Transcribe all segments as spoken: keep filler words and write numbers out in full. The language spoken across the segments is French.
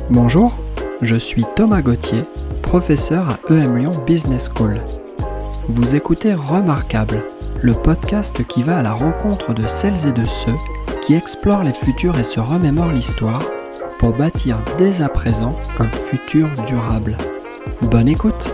Bonjour, je suis Thomas Gauthier, professeur à E M Lyon Business School. Vous écoutez Remarquable, le podcast qui va à la rencontre de celles et de ceux qui explorent les futurs et se remémorent l'histoire pour bâtir dès à présent un futur durable. Bonne écoute!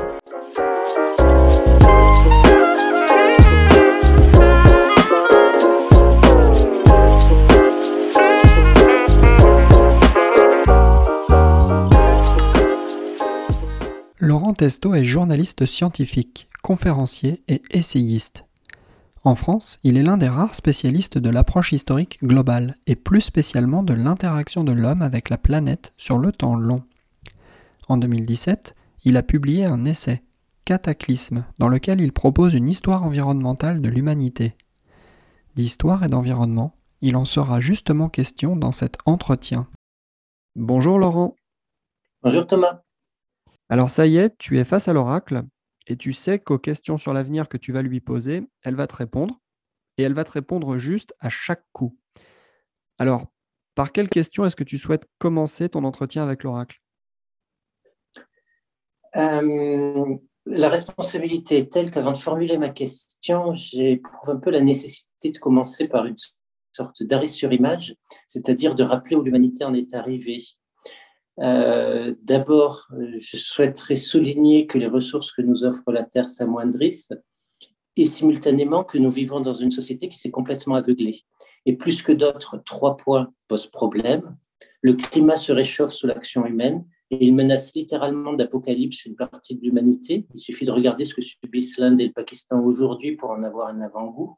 Laurent Testo est journaliste scientifique, conférencier et essayiste. En France, il est l'un des rares spécialistes de l'approche historique globale et plus spécialement de l'interaction de l'homme avec la planète sur le temps long. En deux mille dix-sept, il a publié un essai, Cataclysme, dans lequel il propose une histoire environnementale de l'humanité. D'histoire et d'environnement, il en sera justement question dans cet entretien. Bonjour Laurent. Bonjour Thomas. Alors ça y est, tu es face à l'oracle et tu sais qu'aux questions sur l'avenir que tu vas lui poser, elle va te répondre et elle va te répondre juste à chaque coup. Alors, par quelle question est-ce que tu souhaites commencer ton entretien avec l'oracle ? Euh, la responsabilité est telle qu'avant de formuler ma question, j'éprouve un peu la nécessité de commencer par une sorte d'arrêt sur image, c'est-à-dire de rappeler où l'humanité en est arrivée. Euh, d'abord, je souhaiterais souligner que les ressources que nous offre la Terre s'amoindrissent et simultanément que nous vivons dans une société qui s'est complètement aveuglée. Et plus que d'autres, trois points posent problème. Le climat se réchauffe sous l'action humaine et il menace littéralement d'apocalypse une partie de l'humanité. Il suffit de regarder ce que subissent l'Inde et le Pakistan aujourd'hui pour en avoir un avant-goût.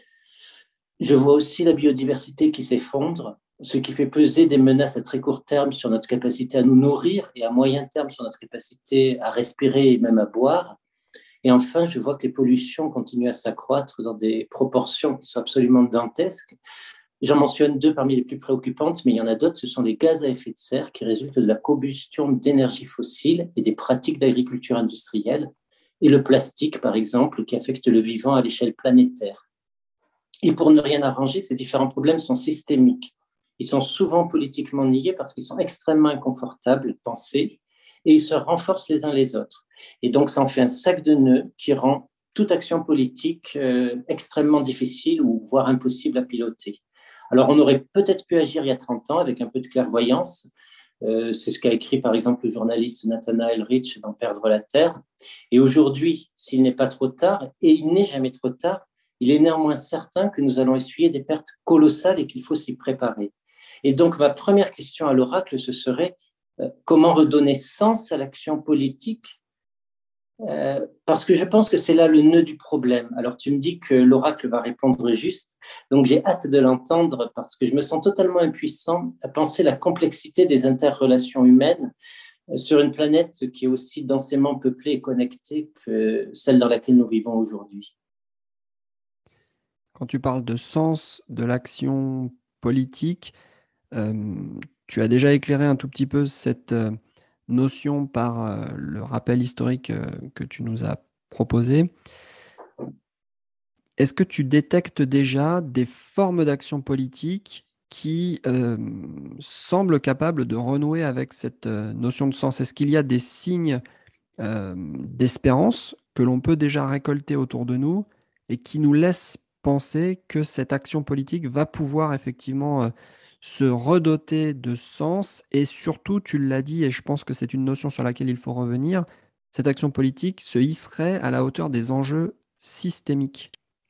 Je vois aussi la biodiversité qui s'effondre, ce qui fait peser des menaces à très court terme sur notre capacité à nous nourrir et à moyen terme sur notre capacité à respirer et même à boire. Et enfin, je vois que les pollutions continuent à s'accroître dans des proportions qui sont absolument dantesques. J'en mentionne deux parmi les plus préoccupantes, mais il y en a d'autres, ce sont les gaz à effet de serre qui résultent de la combustion d'énergie fossile et des pratiques d'agriculture industrielle, et le plastique, par exemple, qui affecte le vivant à l'échelle planétaire. Et pour ne rien arranger, ces différents problèmes sont systémiques. Ils sont souvent politiquement niés parce qu'ils sont extrêmement inconfortables, pensés, et ils se renforcent les uns les autres. Et donc, ça en fait un sac de nœuds qui rend toute action politique euh, extrêmement difficile ou voire impossible à piloter. Alors, on aurait peut-être pu agir il y a trente ans avec un peu de clairvoyance. Euh, c'est ce qu'a écrit, par exemple, le journaliste Nathanael Rich dans Perdre la Terre. Et aujourd'hui, s'il n'est pas trop tard, et il n'est jamais trop tard, il est néanmoins certain que nous allons essuyer des pertes colossales et qu'il faut s'y préparer. Et donc, ma première question à l'oracle, ce serait euh, comment redonner sens à l'action politique euh, parce que je pense que c'est là le nœud du problème. Alors, tu me dis que l'oracle va répondre juste, donc j'ai hâte de l'entendre parce que je me sens totalement impuissant à penser la complexité des interrelations humaines euh, sur une planète qui est aussi densément peuplée et connectée que celle dans laquelle nous vivons aujourd'hui. Quand tu parles de sens de l'action politique, euh, tu as déjà éclairé un tout petit peu cette euh, notion par euh, le rappel historique euh, que tu nous as proposé. Est-ce que tu détectes déjà des formes d'action politique qui euh, semblent capables de renouer avec cette euh, notion de sens ? Est-ce qu'il y a des signes euh, d'espérance que l'on peut déjà récolter autour de nous et qui nous laissent penser que cette action politique va pouvoir effectivement euh, se redoter de sens et surtout, tu l'as dit, et je pense que c'est une notion sur laquelle il faut revenir, cette action politique se hisserait à la hauteur des enjeux systémiques.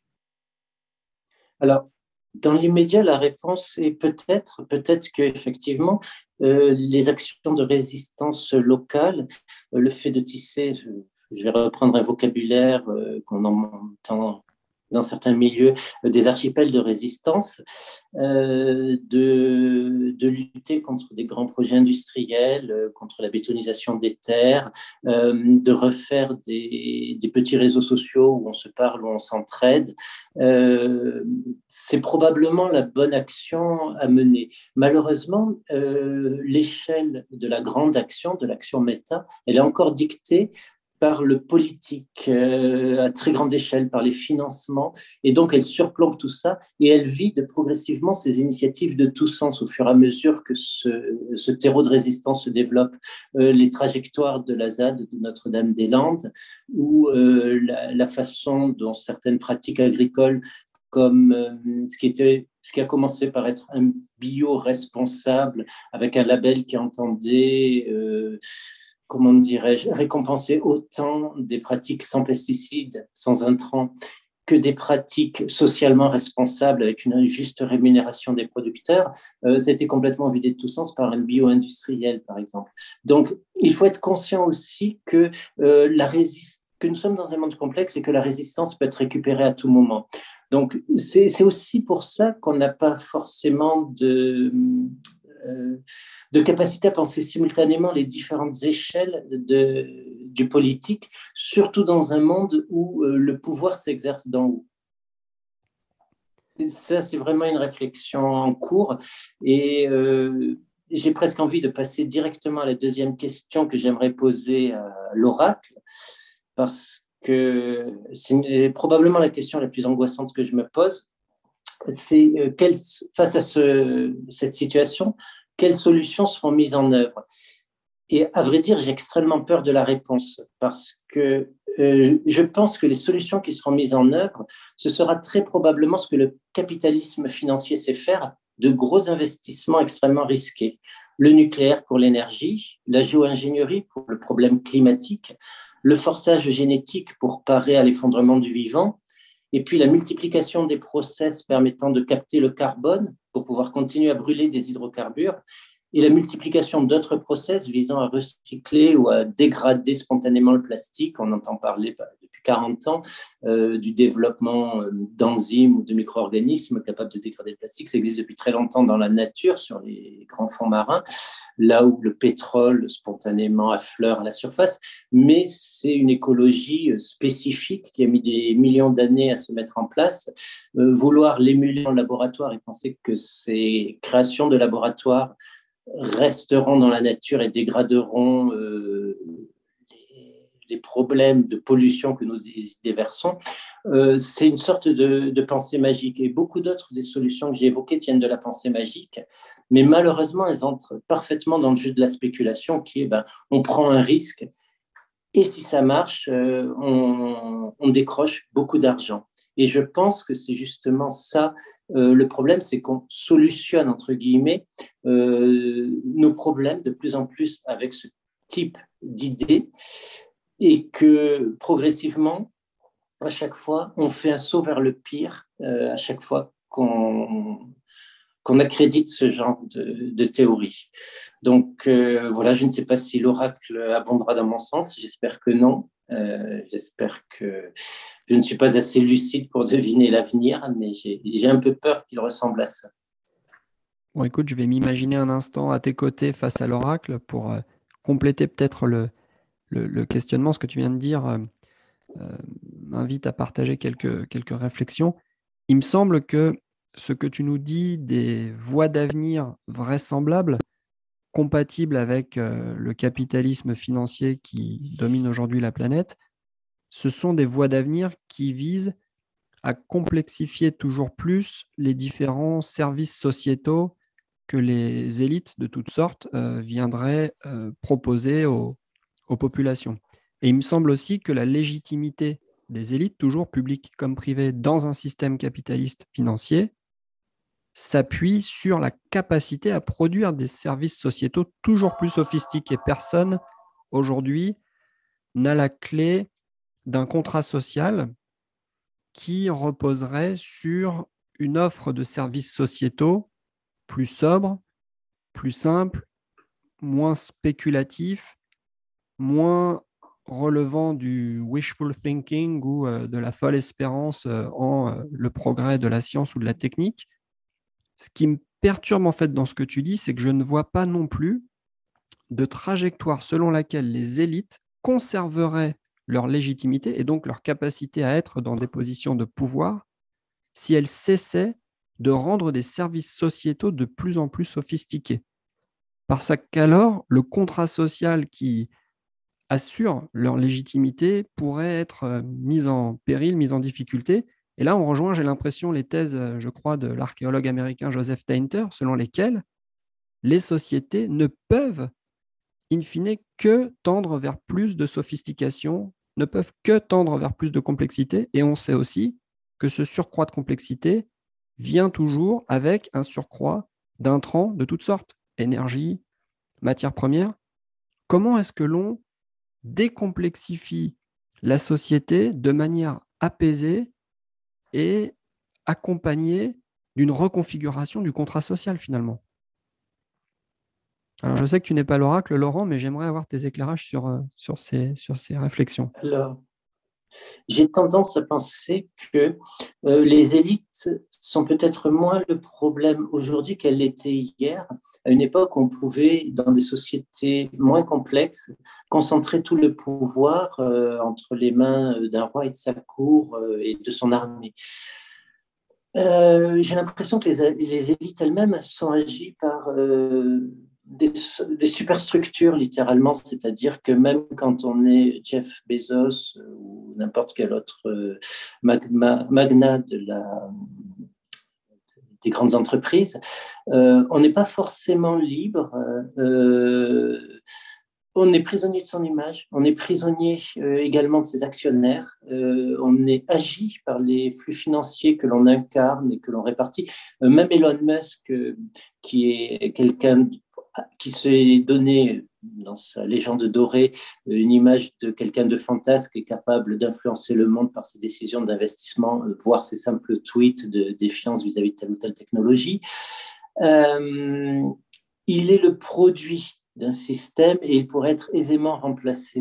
Alors, dans l'immédiat, la réponse est peut-être, peut-être qu'effectivement, euh, les actions de résistance locale, euh, le fait de tisser, je, je vais reprendre un vocabulaire euh, qu'on entend dans certains milieux, euh, des archipels de résistance, euh, de, de lutter contre des grands projets industriels, euh, contre la bétonisation des terres, euh, de refaire des, des petits réseaux sociaux où on se parle, où on s'entraide. Euh, c'est probablement la bonne action à mener. Malheureusement, euh, l'échelle de la grande action, de l'action méta, elle est encore dictée par le politique euh, à très grande échelle, par les financements, et donc elle surplombe tout ça et elle vide progressivement ces initiatives de tout sens au fur et à mesure que ce, ce terreau de résistance se développe. Euh, les trajectoires de la Z A D de Notre-Dame-des-Landes ou euh, la, la façon dont certaines pratiques agricoles comme euh, ce qui était ce qui a commencé par être un bio responsable avec un label qui entendait euh, comment dirais-je, récompenser autant des pratiques sans pesticides, sans intrants, que des pratiques socialement responsables avec une juste rémunération des producteurs, euh, ça a été complètement vidé de tout sens par un bio-industriel, par exemple. Donc, il faut être conscient aussi que, euh, la résist- que nous sommes dans un monde complexe et que la résistance peut être récupérée à tout moment. Donc, c'est, c'est aussi pour ça qu'on n'a pas forcément de... Euh, de capacité à penser simultanément les différentes échelles de, du politique, surtout dans un monde où euh, le pouvoir s'exerce d'en haut. Et ça, c'est vraiment une réflexion en cours. Et euh, j'ai presque envie de passer directement à la deuxième question que j'aimerais poser à l'oracle, parce que c'est probablement la question la plus angoissante que je me pose. C'est euh, quelle, face à ce, cette situation, quelles solutions seront mises en œuvre? Et à vrai dire, j'ai extrêmement peur de la réponse parce que euh, je pense que les solutions qui seront mises en œuvre, ce sera très probablement ce que le capitalisme financier sait faire, de gros investissements extrêmement risqués. Le nucléaire pour l'énergie, la géo-ingénierie pour le problème climatique, le forçage génétique pour parer à l'effondrement du vivant, et puis la multiplication des process permettant de capter le carbone pour pouvoir continuer à brûler des hydrocarbures, et la multiplication d'autres process visant à recycler ou à dégrader spontanément le plastique. On entend parler depuis quarante ans euh, du développement d'enzymes ou de micro-organismes capables de dégrader le plastique. Ça existe depuis très longtemps dans la nature, sur les grands fonds marins, là où le pétrole spontanément affleure à la surface, mais c'est une écologie spécifique qui a mis des millions d'années à se mettre en place. Euh, vouloir l'émuler en laboratoire et penser que ces créations de laboratoire resteront dans la nature et dégraderont euh, les, les problèmes de pollution que nous déversons, euh, c'est une sorte de, de pensée magique. Et beaucoup d'autres des solutions que j'ai évoquées tiennent de la pensée magique, mais malheureusement, elles entrent parfaitement dans le jeu de la spéculation qui est, ben, on prend un risque et si ça marche, euh, on, on décroche beaucoup d'argent. Et je pense que c'est justement ça euh, le problème, c'est qu'on solutionne, entre guillemets, euh, nos problèmes de plus en plus avec ce type d'idées et que progressivement, à chaque fois, on fait un saut vers le pire, euh, à chaque fois qu'on qu'on accrédite ce genre de, de théorie. Donc euh, voilà, je ne sais pas si l'oracle abondera dans mon sens, j'espère que non. Euh, j'espère que je ne suis pas assez lucide pour deviner l'avenir, mais j'ai, j'ai un peu peur qu'il ressemble à ça. Bon, écoute, je vais m'imaginer un instant à tes côtés face à l'oracle pour euh, compléter peut-être le, le, le questionnement. Ce que tu viens de dire euh, euh, m'invite à partager quelques, quelques réflexions. Il me semble que ce que tu nous dis des voies d'avenir vraisemblables, compatibles avec euh, le capitalisme financier qui domine aujourd'hui la planète, ce sont des voies d'avenir qui visent à complexifier toujours plus les différents services sociétaux que les élites de toutes sortes euh, viendraient euh, proposer aux, aux populations. Et il me semble aussi que la légitimité des élites, toujours publiques comme privées, dans un système capitaliste financier, s'appuie sur la capacité à produire des services sociétaux toujours plus sophistiqués. Personne, aujourd'hui, n'a la clé d'un contrat social qui reposerait sur une offre de services sociétaux plus sobre, plus simple, moins spéculatif, moins relevant du wishful thinking ou euh, de la folle espérance euh, en euh, le progrès de la science ou de la technique. Ce qui me perturbe en fait dans ce que tu dis, c'est que je ne vois pas non plus de trajectoire selon laquelle les élites conserveraient leur légitimité et donc leur capacité à être dans des positions de pouvoir si elles cessaient de rendre des services sociétaux de plus en plus sophistiqués. Parce qu'alors, le contrat social qui assurent leur légitimité pourraient être euh, mises en péril, mises en difficulté. Et là, on rejoint, j'ai l'impression, les thèses, euh, je crois, de l'archéologue américain Joseph Tainter, selon lesquelles les sociétés ne peuvent, in fine, que tendre vers plus de sophistication, ne peuvent que tendre vers plus de complexité. Et on sait aussi que ce surcroît de complexité vient toujours avec un surcroît d'intrants de toutes sortes, énergie, matières premières. Comment est-ce que l'on décomplexifie la société de manière apaisée et accompagnée d'une reconfiguration du contrat social finalement? Alors, je sais que tu n'es pas l'oracle, Laurent, mais j'aimerais avoir tes éclairages sur, euh, sur, ces, sur ces réflexions. Alors, j'ai tendance à penser que euh, les élites sont peut-être moins le problème aujourd'hui qu'elles l'étaient hier, à une époque où on pouvait, dans des sociétés moins complexes, concentrer tout le pouvoir euh, entre les mains d'un roi et de sa cour euh, et de son armée. Euh, j'ai l'impression que les, les élites elles-mêmes sont agies par euh, des, des superstructures, littéralement, c'est-à-dire que même quand on est Jeff Bezos ou n'importe quel autre euh, magma, magnat de la, des grandes entreprises, euh, on n'est pas forcément libre. Euh, on est prisonnier de son image, on est prisonnier euh, également de ses actionnaires, euh, on est agi par les flux financiers que l'on incarne et que l'on répartit. Euh, même Elon Musk, euh, qui est quelqu'un qui s'est donné dans sa légende dorée une image de quelqu'un de fantasque et capable d'influencer le monde par ses décisions d'investissement, voire ses simples tweets de défiance vis-à-vis de telle ou telle technologie. Euh, il est le produit d'un système et il pourrait être aisément remplacé.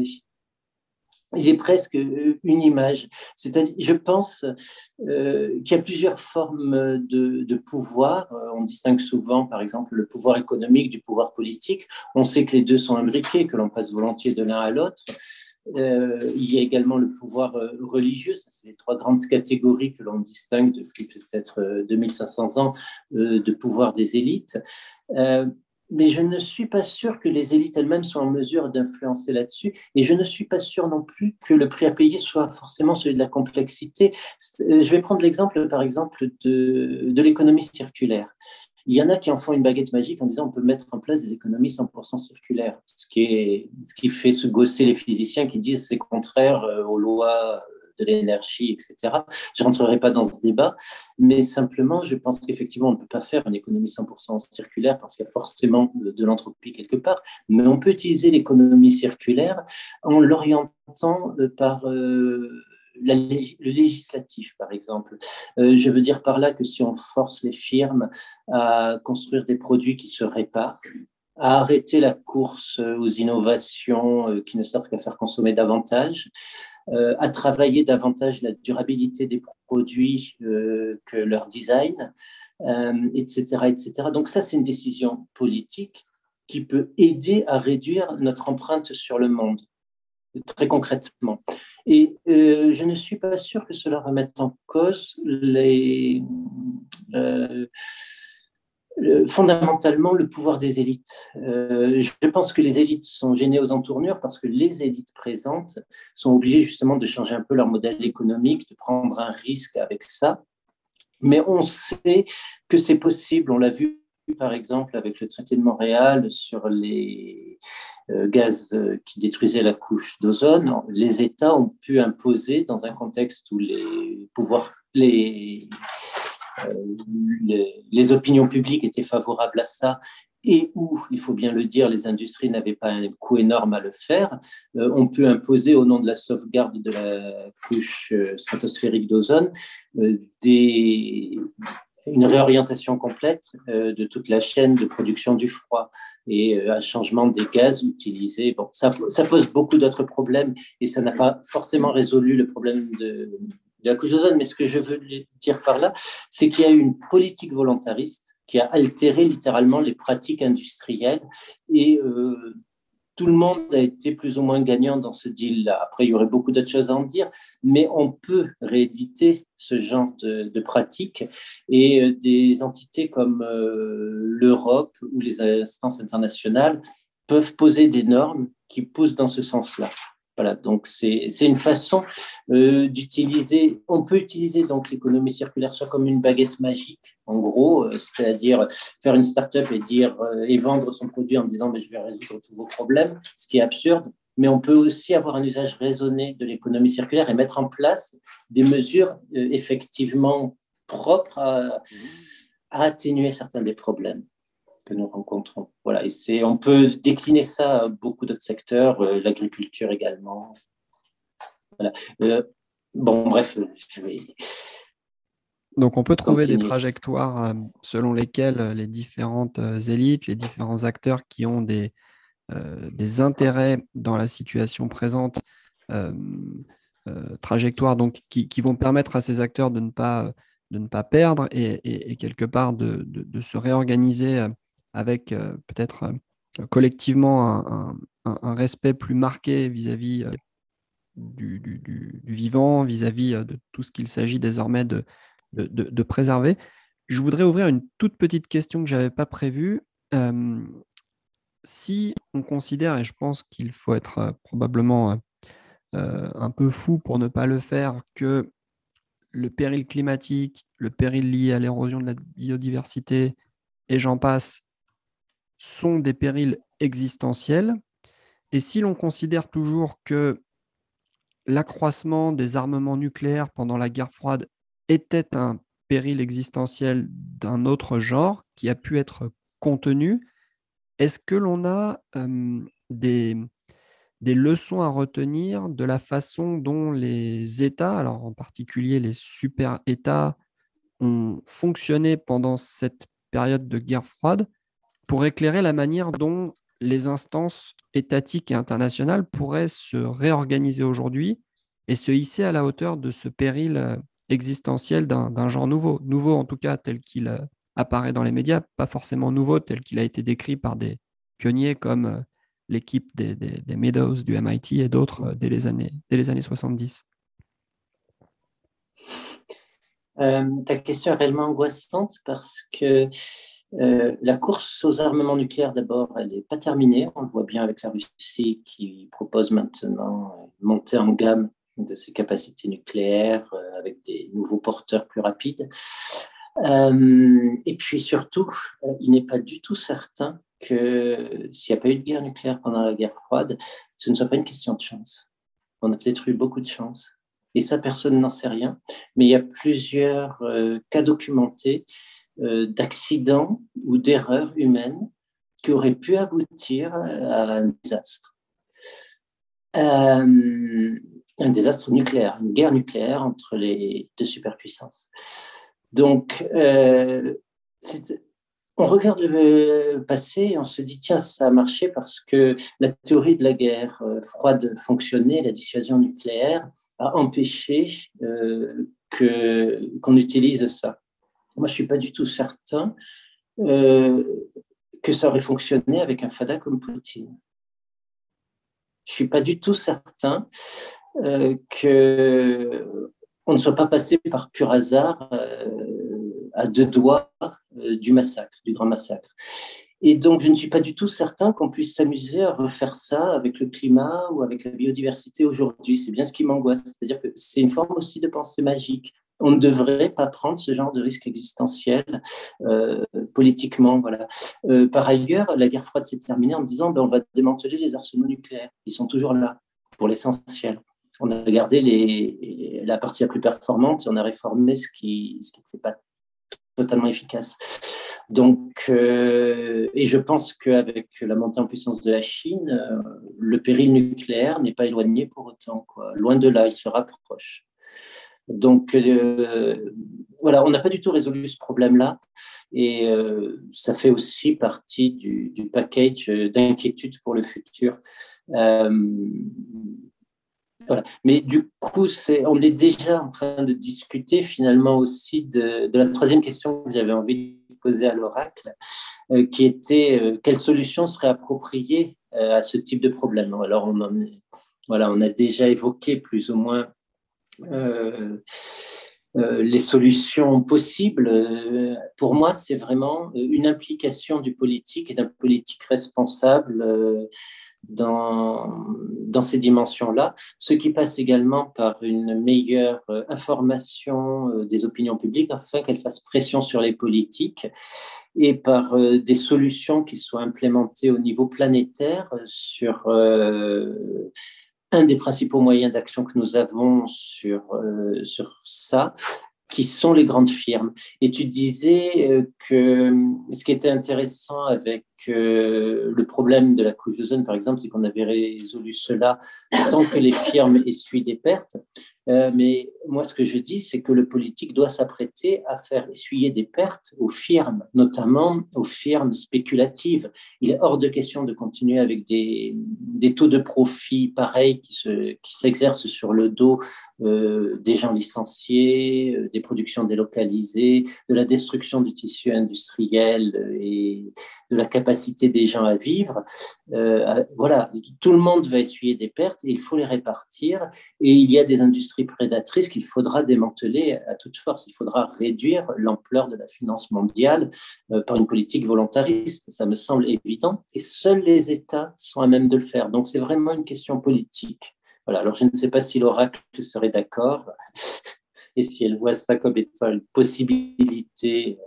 Il est presque une image. C'est-à-dire, je pense euh, qu'il y a plusieurs formes de, de pouvoir. On distingue souvent, par exemple, le pouvoir économique du pouvoir politique. On sait que les deux sont imbriqués, que l'on passe volontiers de l'un à l'autre. Euh, il y a également le pouvoir religieux. Ça, c'est les trois grandes catégories que l'on distingue depuis peut-être deux mille cinq cents ans euh, de pouvoir des élites. Euh, mais je ne suis pas sûr que les élites elles-mêmes soient en mesure d'influencer là-dessus, et je ne suis pas sûr non plus que le prix à payer soit forcément celui de la complexité. Je vais prendre l'exemple, par exemple, de, de l'économie circulaire. Il y en a qui en font une baguette magique en disant on peut mettre en place des économies cent pour cent circulaires, ce qui, est, ce qui fait se gausser les physiciens qui disent c'est contraire aux lois de l'énergie, et cetera. Je ne rentrerai pas dans ce débat, mais simplement, je pense qu'effectivement, on ne peut pas faire une économie cent pour cent circulaire parce qu'il y a forcément de, de l'entropie quelque part, mais on peut utiliser l'économie circulaire en l'orientant par euh, la, le législatif, par exemple. Euh, je veux dire par là que si on force les firmes à construire des produits qui se réparent, à arrêter la course aux innovations qui ne servent qu'à faire consommer davantage, euh, à travailler davantage la durabilité des produits euh, que leur design, euh, et cetera, et cetera. Donc ça, c'est une décision politique qui peut aider à réduire notre empreinte sur le monde, très concrètement. Et euh, je ne suis pas sûr que cela remette en cause les... Euh, fondamentalement le pouvoir des élites. Euh, je pense que les élites sont gênées aux entournures parce que les élites présentes sont obligées justement de changer un peu leur modèle économique, de prendre un risque avec ça. Mais on sait que c'est possible, on l'a vu par exemple avec le traité de Montréal sur les euh, gaz qui détruisaient la couche d'ozone. Les États ont pu imposer dans un contexte où les pouvoirs, les Euh, les, les opinions publiques étaient favorables à ça et où, il faut bien le dire, les industries n'avaient pas un coût énorme à le faire, euh, on peut imposer au nom de la sauvegarde de la couche euh, stratosphérique d'ozone euh, des, une réorientation complète euh, de toute la chaîne de production du froid et euh, un changement des gaz utilisés. Bon, ça, ça pose beaucoup d'autres problèmes et ça n'a pas forcément résolu le problème de de la couche d'ozone, mais ce que je veux dire par là, c'est qu'il y a eu une politique volontariste qui a altéré littéralement les pratiques industrielles et euh, tout le monde a été plus ou moins gagnant dans ce deal-là. Après, il y aurait beaucoup d'autres choses à en dire, mais on peut rééditer ce genre de, de pratiques et euh, des entités comme euh, l'Europe ou les instances internationales peuvent poser des normes qui poussent dans ce sens-là. Voilà, donc c'est, c'est une façon euh, d'utiliser, on peut utiliser donc l'économie circulaire soit comme une baguette magique, en gros, euh, c'est-à-dire faire une start-up et, dire, euh, et vendre son produit en disant mais je vais résoudre tous vos problèmes, ce qui est absurde, mais on peut aussi avoir un usage raisonné de l'économie circulaire et mettre en place des mesures euh, effectivement propres à, à atténuer certains des problèmes que nous rencontrons. Voilà, et c'est, on peut décliner ça à beaucoup d'autres secteurs, euh, l'agriculture également. Voilà. Euh, bon, bref, je vais. Donc, on peut trouver continuer. des trajectoires euh, selon lesquelles les différentes euh, élites, les différents acteurs qui ont des, euh, des intérêts dans la situation présente, euh, euh, trajectoires donc, qui, qui vont permettre à ces acteurs de ne pas, de ne pas perdre et, et, et quelque part de, de, de se réorganiser euh, avec euh, peut-être euh, collectivement un, un, un respect plus marqué vis-à-vis euh, du, du, du, du vivant, vis-à-vis euh, de tout ce qu'il s'agit désormais de, de, de, de préserver. Je voudrais ouvrir une toute petite question que je n'avais pas prévue. Euh, si on considère, et je pense qu'il faut être euh, probablement euh, un peu fou pour ne pas le faire, que le péril climatique, le péril lié à l'érosion de la biodiversité, et j'en passe, sont des périls existentiels. Et si l'on considère toujours que l'accroissement des armements nucléaires pendant la guerre froide était un péril existentiel d'un autre genre qui a pu être contenu, est-ce que l'on a euh, des, des leçons à retenir de la façon dont les États, alors en particulier les super-États, ont fonctionné pendant cette période de guerre froide pour éclairer la manière dont les instances étatiques et internationales pourraient se réorganiser aujourd'hui et se hisser à la hauteur de ce péril existentiel d'un, d'un genre nouveau. Nouveau en tout cas tel qu'il euh, apparaît dans les médias, pas forcément nouveau tel qu'il a été décrit par des pionniers comme euh, l'équipe des, des, des Meadows du M I T et d'autres euh, dès les années, dès les années soixante-dix. Euh, ta question est réellement angoissante parce que euh, la course aux armements nucléaires, d'abord, elle n'est pas terminée. On le voit bien avec la Russie qui propose maintenant une montée en gamme de ses capacités nucléaires euh, avec des nouveaux porteurs plus rapides. Euh, et puis surtout, euh, il n'est pas du tout certain que s'il n'y a pas eu de guerre nucléaire pendant la guerre froide, ce ne soit pas une question de chance. On a peut-être eu beaucoup de chance. Et ça, personne n'en sait rien. Mais il y a plusieurs euh, cas documentés euh, d'accidents ou d'erreurs humaines qui auraient pu aboutir à un désastre. Euh, un désastre nucléaire, une guerre nucléaire entre les deux superpuissances. Donc, euh, on regarde le passé et on se dit, tiens, ça a marché parce que la théorie de la guerre froide fonctionnait, la dissuasion nucléaire a empêché euh, que, qu'on utilise ça. Moi, je ne suis pas du tout certain euh, que ça aurait fonctionné avec un fada comme Poutine. Je ne suis pas du tout certain euh, qu'on ne soit pas passé par pur hasard euh, à deux doigts euh, du massacre, du grand massacre. Et donc, je ne suis pas du tout certain qu'on puisse s'amuser à refaire ça avec le climat ou avec la biodiversité aujourd'hui. C'est bien ce qui m'angoisse. C'est-à-dire que c'est une forme aussi de pensée magique. On ne devrait pas prendre ce genre de risque existentiel euh, politiquement. Voilà. Euh, par ailleurs, la guerre froide s'est terminée en disant ben, on va démanteler les arsenaux nucléaires. Ils sont toujours là pour l'essentiel. On a gardé les, la partie la plus performante et on a réformé ce qui ce qui n'était pas totalement efficace. Donc, euh, et je pense qu'avec la montée en puissance de la Chine, euh, le péril nucléaire n'est pas éloigné pour autant, quoi. Loin de là, il se rapproche. Donc, euh, voilà, on n'a pas du tout résolu ce problème-là. Et euh, ça fait aussi partie du, du package d'inquiétude pour le futur. Euh, Voilà. Mais du coup, c'est, on est déjà en train de discuter finalement aussi de, de la troisième question que j'avais envie de poser à l'oracle, euh, qui était euh, quelle solution serait appropriée euh, à ce type de problème. Alors, on, en est, voilà, on a déjà évoqué plus ou moins euh, Euh, les solutions possibles, euh, pour moi, c'est vraiment une implication du politique et d'un politique responsable euh, dans, dans ces dimensions-là, ce qui passe également par une meilleure euh, information euh, des opinions publiques afin qu'elles fassent pression sur les politiques et par euh, des solutions qui soient implémentées au niveau planétaire sur euh, un des principaux moyens d'action que nous avons sur, euh, sur ça, qui sont les grandes firmes. Et tu disais euh, que ce qui était intéressant avec euh, le problème de la couche d'ozone, par exemple, c'est qu'on avait résolu cela sans que les firmes essuient des pertes. Euh, mais moi, ce que je dis, c'est que le politique doit s'apprêter à faire essuyer des pertes aux firmes, notamment aux firmes spéculatives. Il est hors de question de continuer avec des, des taux de profit pareils qui, se, qui s'exercent sur le dos euh, des gens licenciés, euh, des productions délocalisées, de la destruction du tissu industriel et de la capacité des gens à vivre. Euh, voilà, tout le monde va essuyer des pertes et il faut les répartir. Et il y a des industries prédatrices qu'il faudra démanteler à toute force. Il faudra réduire l'ampleur de la finance mondiale euh, par une politique volontariste. Ça me semble évident. Et seuls les États sont à même de le faire. Donc, c'est vraiment une question politique. Voilà. Alors, je ne sais pas si l'oracle serait d'accord et si elle voit ça comme étant une possibilité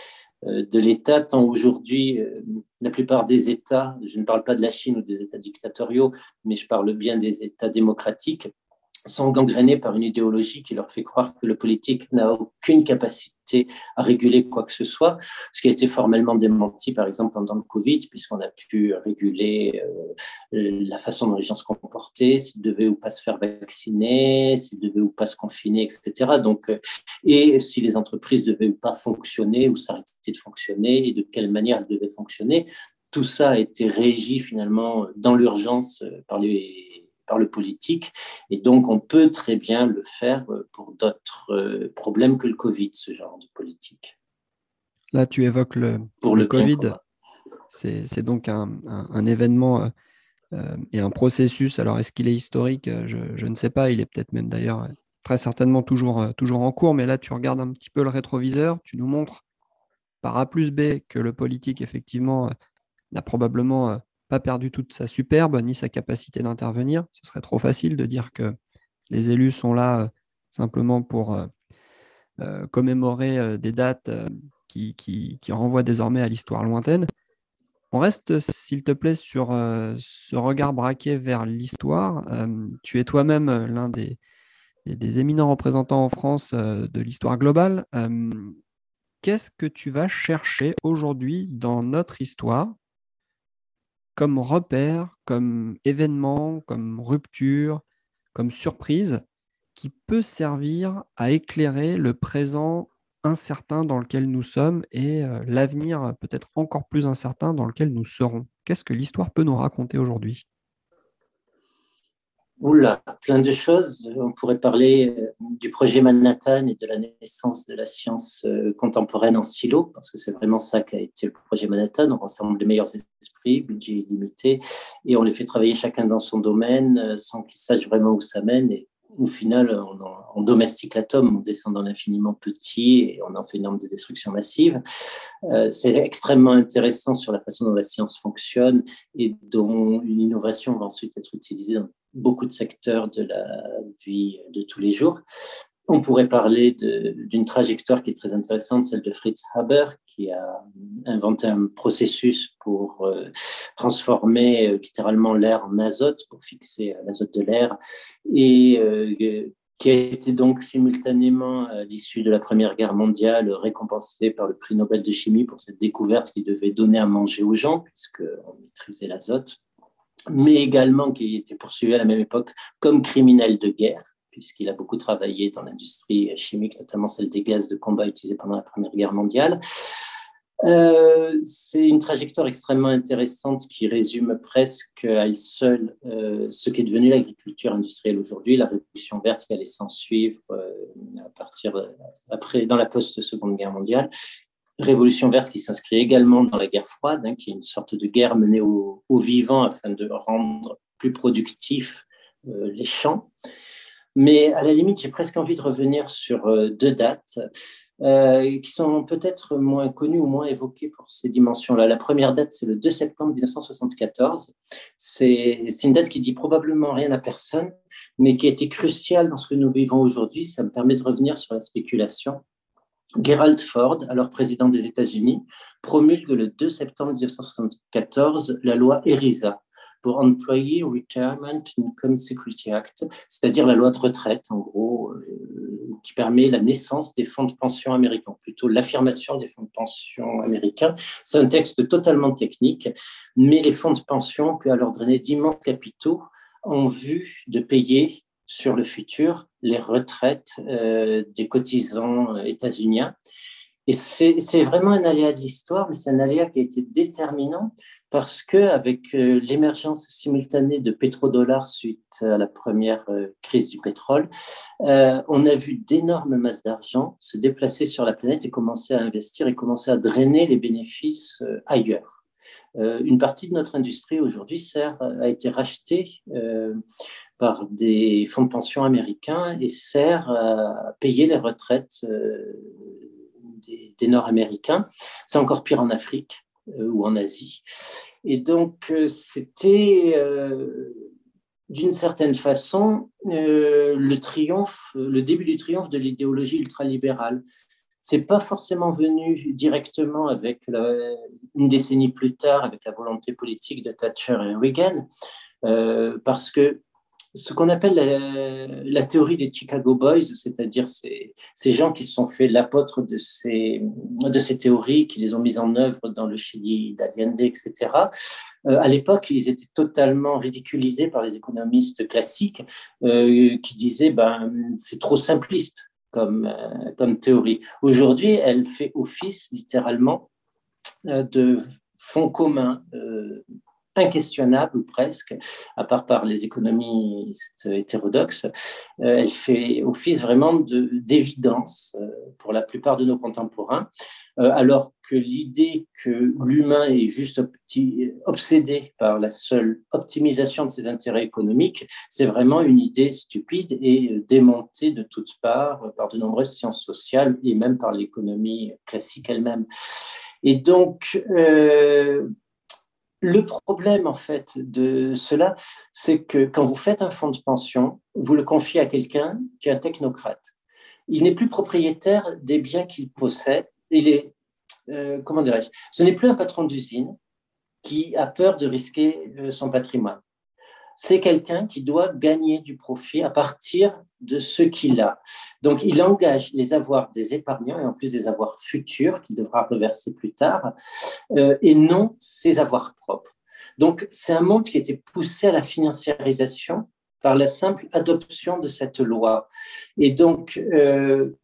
de l'État, tant aujourd'hui, la plupart des États, je ne parle pas de la Chine ou des États dictatoriaux, mais je parle bien des États démocratiques, sont gangrénés par une idéologie qui leur fait croire que le politique n'a aucune capacité à réguler quoi que ce soit, ce qui a été formellement démenti, par exemple, pendant le Covid, puisqu'on a pu réguler euh, la façon dont les gens se comportaient, s'ils devaient ou pas se faire vacciner, s'ils devaient ou pas se confiner, et cetera. Donc, euh, et si les entreprises devaient ou pas fonctionner ou s'arrêter de fonctionner, et de quelle manière elles devaient fonctionner. Tout ça a été régi finalement dans l'urgence par les par le politique, et donc on peut très bien le faire pour d'autres problèmes que le Covid, ce genre de politique. Là, tu évoques le, pour le, le Covid, c'est, c'est donc un, un, un événement euh, et un processus. Alors, est-ce qu'il est historique? je, je ne sais pas, il est peut-être même d'ailleurs très certainement toujours, toujours en cours, mais là, tu regardes un petit peu le rétroviseur, tu nous montres par A plus B que le politique, effectivement, n'a probablement pas perdu toute sa superbe ni sa capacité d'intervenir. Ce serait trop facile de dire que les élus sont là euh, simplement pour euh, euh, commémorer euh, des dates euh, qui, qui, qui renvoient désormais à l'histoire lointaine. On reste, s'il te plaît, sur euh, ce regard braqué vers l'histoire. Euh, tu es toi-même l'un des, des, des éminents représentants en France euh, de l'histoire globale. Euh, qu'est-ce que tu vas chercher aujourd'hui dans notre histoire comme repère, comme événement, comme rupture, comme surprise, qui peut servir à éclairer le présent incertain dans lequel nous sommes et euh, l'avenir peut-être encore plus incertain dans lequel nous serons. Qu'est-ce que l'histoire peut nous raconter aujourd'hui? Oula, plein de choses. On pourrait parler du projet Manhattan et de la naissance de la science contemporaine en silo, parce que c'est vraiment ça qu'a été le projet Manhattan. On rassemble les meilleurs esprits, budget illimité, et on les fait travailler chacun dans son domaine sans qu'ils sachent vraiment où ça mène. Et au final, on, on domestique l'atome, on descend dans l'infiniment petit et on en fait une arme de destruction massive. Euh, c'est extrêmement intéressant sur la façon dont la science fonctionne et dont une innovation va ensuite être utilisée dans beaucoup de secteurs de la vie de tous les jours. On pourrait parler de, d'une trajectoire qui est très intéressante, celle de Fritz Haber, qui a inventé un processus pour euh, transformer euh, littéralement l'air en azote, pour fixer l'azote de l'air, et euh, qui a été donc simultanément, à l'issue de la Première Guerre mondiale, récompensé par le prix Nobel de chimie pour cette découverte qui devait donner à manger aux gens, puisqu'on maîtrisait l'azote, mais également qui était poursuivi à la même époque comme criminel de guerre, puisqu'il a beaucoup travaillé dans l'industrie chimique, notamment celle des gaz de combat utilisés pendant la Première Guerre mondiale. Euh, c'est une trajectoire extrêmement intéressante qui résume presque à elle seule euh, ce qu'est devenu l'agriculture industrielle aujourd'hui, la révolution verte qui allait s'en suivre euh, à partir euh, après, dans la post-seconde guerre mondiale. Révolution verte qui s'inscrit également dans la guerre froide, hein, qui est une sorte de guerre menée au, au vivant afin de rendre plus productifs euh, les champs. Mais à la limite, j'ai presque envie de revenir sur euh, deux dates euh, qui sont peut-être moins connues ou moins évoquées pour ces dimensions-là. La première date, c'est le deux septembre mille neuf cent soixante-quatorze. C'est, c'est une date qui dit probablement rien à personne, mais qui a été cruciale dans ce que nous vivons aujourd'hui. Ça me permet de revenir sur la spéculation. Gerald Ford, alors président des États-Unis, promulgue le deux septembre mille neuf cent soixante-quatorze la loi ERISA, pour Employee Retirement Income Security Act, c'est-à-dire la loi de retraite, en gros, euh, qui permet la naissance des fonds de pension américains, plutôt l'affirmation des fonds de pension américains. C'est un texte totalement technique, mais les fonds de pension ont pu alors drainer d'immenses capitaux en vue de payer sur le futur les retraites euh, des cotisants états-uniens. Et c'est, c'est vraiment un aléa de l'histoire, mais c'est un aléa qui a été déterminant parce qu'avec euh, l'émergence simultanée de pétrodollars suite à la première euh, crise du pétrole, euh, on a vu d'énormes masses d'argent se déplacer sur la planète et commencer à investir et commencer à drainer les bénéfices euh, ailleurs. Euh, une partie de notre industrie aujourd'hui sert, a été rachetée euh, par des fonds de pension américains et sert à payer les retraites euh, des, des Nord-Américains. C'est encore pire en Afrique euh, ou en Asie. Et donc, euh, c'était euh, d'une certaine façon euh, le triomphe, le début du triomphe de l'idéologie ultralibérale. C'est pas forcément venu directement avec la, une décennie plus tard, avec la volonté politique de Thatcher et Reagan, euh, parce que ce qu'on appelle la, la théorie des Chicago Boys, c'est-à-dire ces, ces gens qui se sont fait l'apôtre de ces, de ces théories, qui les ont mises en œuvre dans le Chili d'Allende, et cetera. Euh, à l'époque, ils étaient totalement ridiculisés par les économistes classiques euh, qui disaient ben, c'est trop simpliste comme, euh, comme théorie. Aujourd'hui, elle fait office littéralement euh, de fonds communs euh, inquestionnable ou presque, à part par les économistes hétérodoxes, euh, elle fait office vraiment de, d'évidence euh, pour la plupart de nos contemporains, euh, alors que l'idée que l'humain est juste opti- obsédé par la seule optimisation de ses intérêts économiques, c'est vraiment une idée stupide et démontée de toutes parts par de nombreuses sciences sociales et même par l'économie classique elle-même. Et donc, euh, le problème, en fait, de cela, c'est que quand vous faites un fonds de pension, vous le confiez à quelqu'un qui est un technocrate. Il n'est plus propriétaire des biens qu'il possède. Il est, euh, comment dirais-je, ce n'est plus un patron d'usine qui a peur de risquer euh, son patrimoine. C'est quelqu'un qui doit gagner du profit à partir de ce qu'il a. Donc, il engage les avoirs des épargnants et en plus des avoirs futurs qu'il devra reverser plus tard, euh, et non ses avoirs propres. Donc, c'est un monde qui a été poussé à la financiarisation par la simple adoption de cette loi. Et donc, euh,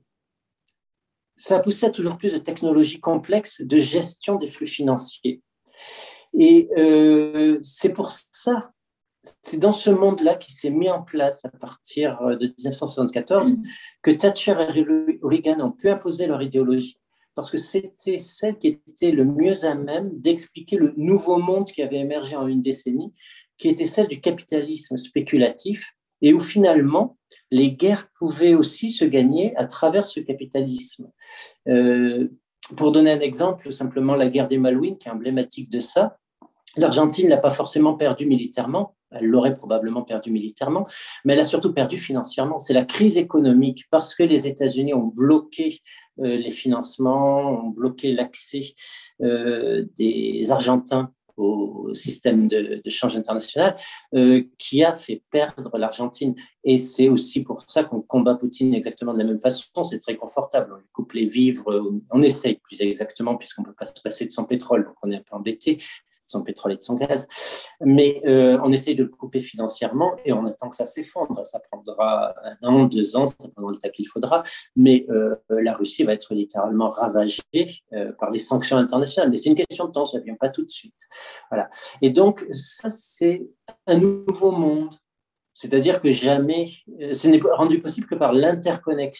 ça a poussé à toujours plus de technologies complexes de gestion des flux financiers. Et euh, c'est pour ça, c'est dans ce monde-là qui s'est mis en place à partir de dix-neuf cent soixante-quatorze que Thatcher et Reagan ont pu imposer leur idéologie, parce que c'était celle qui était le mieux à même d'expliquer le nouveau monde qui avait émergé en une décennie, qui était celle du capitalisme spéculatif, et où finalement les guerres pouvaient aussi se gagner à travers ce capitalisme. Euh, pour donner un exemple, simplement la guerre des Malouines, qui est emblématique de ça, l'Argentine n'a pas forcément perdu militairement, elle l'aurait probablement perdu militairement, mais elle a surtout perdu financièrement. C'est la crise économique parce que les États-Unis ont bloqué euh, les financements, ont bloqué l'accès euh, des Argentins au système de, de change international, euh, qui a fait perdre l'Argentine. Et c'est aussi pour ça qu'on combat Poutine exactement de la même façon. C'est très confortable. On lui coupe les vivres, on essaye plus exactement, puisqu'on ne peut pas se passer de son pétrole, donc on est un peu embêté, de son pétrole et de son gaz. Mais euh, on essaye de le couper financièrement et on attend que ça s'effondre. Ça prendra un an, deux ans, ça prendra le temps qu'il faudra. Mais euh, la Russie va être littéralement ravagée euh, par les sanctions internationales. Mais c'est une question de temps, ça ne vient pas tout de suite. Voilà. Et donc, ça, c'est un nouveau monde. C'est-à-dire que jamais, ce n'est rendu possible que par l'interconnexion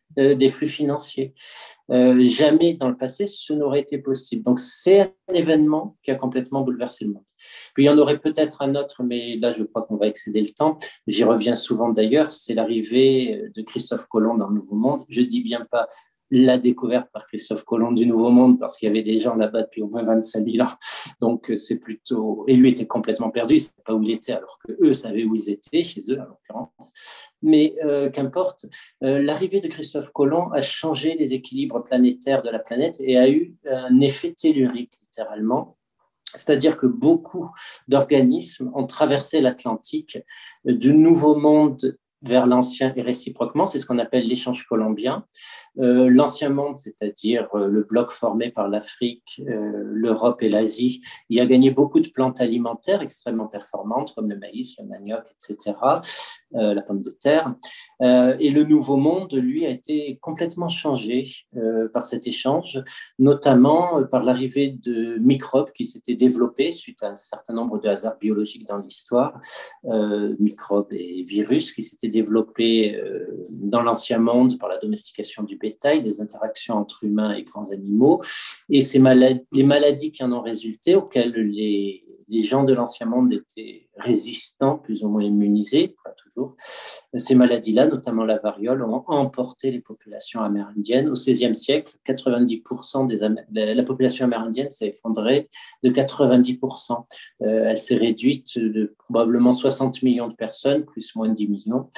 euh, des flux financiers. Euh, jamais dans le passé, ce n'aurait été possible. Donc, c'est un événement qui a complètement bouleversé le monde. Puis, il y en aurait peut-être un autre, mais là, je crois qu'on va excéder le temps. J'y reviens souvent d'ailleurs, c'est l'arrivée de Christophe Colomb dans le Nouveau Monde. Je dis bien pas la découverte par Christophe Colomb du Nouveau Monde, parce qu'il y avait des gens là-bas depuis au moins vingt-cinq mille ans. Donc, c'est plutôt... Et lui était complètement perdu, il ne savait pas où il était, alors qu'eux savaient où ils étaient, chez eux, en l'occurrence. Mais euh, qu'importe, euh, l'arrivée de Christophe Colomb a changé les équilibres planétaires de la planète et a eu un effet tellurique, littéralement. C'est-à-dire que beaucoup d'organismes ont traversé l'Atlantique du Nouveau Monde vers l'ancien et réciproquement. C'est ce qu'on appelle l'échange colombien. Euh, l'ancien monde, c'est-à-dire euh, le bloc formé par l'Afrique, euh, l'Europe et l'Asie, il a gagné beaucoup de plantes alimentaires extrêmement performantes comme le maïs, le manioc, et cetera, euh, la pomme de terre. Euh, et le Nouveau Monde, lui, a été complètement changé euh, par cet échange, notamment euh, par l'arrivée de microbes qui s'étaient développés suite à un certain nombre de hasards biologiques dans l'histoire, euh, microbes et virus qui s'étaient développés euh, dans l'ancien monde par la domestication du bétail, des interactions entre humains et grands animaux, et ces maladies, les maladies qui en ont résulté, auxquelles les, les gens de l'ancien monde étaient résistants, plus ou moins immunisés, pas toujours. Ces maladies-là, notamment la variole, ont emporté les populations amérindiennes. Au seizième siècle, quatre-vingt-dix pour cent des Amé- la population amérindienne s'est effondrée de quatre-vingt-dix pour cent. Euh, elle s'est réduite de probablement soixante millions de personnes, plus moins de dix millions,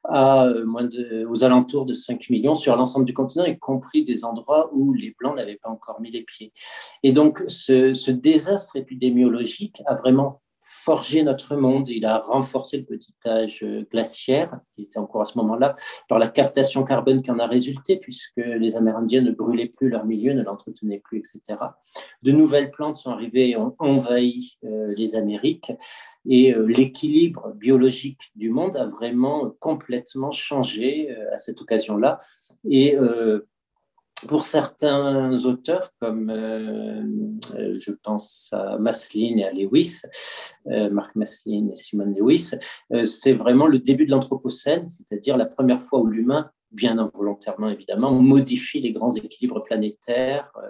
à moins de, aux alentours de cinq millions sur l'ensemble du continent, y compris des endroits où les Blancs n'avaient pas encore mis les pieds. Et donc, ce, ce désastre épidémiologique a vraiment forgé notre monde. Il a renforcé le petit âge glaciaire, qui était en cours à ce moment-là, par la captation carbone qui en a résulté, puisque les Amérindiens ne brûlaient plus leur milieu, ne l'entretenaient plus, et cetera. De nouvelles plantes sont arrivées et ont envahi euh, les Amériques. Et euh, l'équilibre biologique du monde a vraiment complètement changé euh, à cette occasion-là. Et euh, pour certains auteurs, comme euh, euh, je pense à Maslin et à Lewis, euh, Mark Maslin et Simon Lewis, euh, c'est vraiment le début de l'Anthropocène, c'est-à-dire la première fois où l'humain, bien involontairement évidemment, modifie les grands équilibres planétaires euh,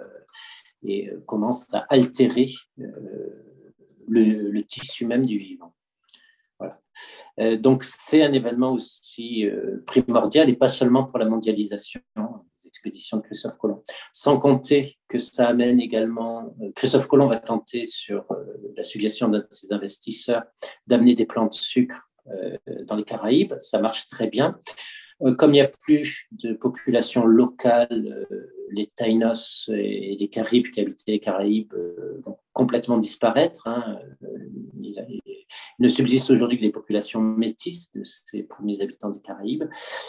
et euh, commence à altérer euh, le, le tissu même du vivant. Voilà. Euh, donc, c'est un événement aussi euh, primordial et pas seulement pour la mondialisation des expéditions de Christophe Colomb. Sans compter que ça amène également, euh, Christophe Colomb va tenter sur euh, la suggestion d'un de ses investisseurs d'amener des plants de sucre euh, dans les Caraïbes. Ça marche très bien. Euh, comme il n'y a plus de population locale, euh, les Taïnos et les Caribes qui habitaient les Caraïbes euh, vont complètement disparaître. Hein. Il, il, il ne subsiste aujourd'hui que des populations métisses de ces premiers habitants des Caraïbes.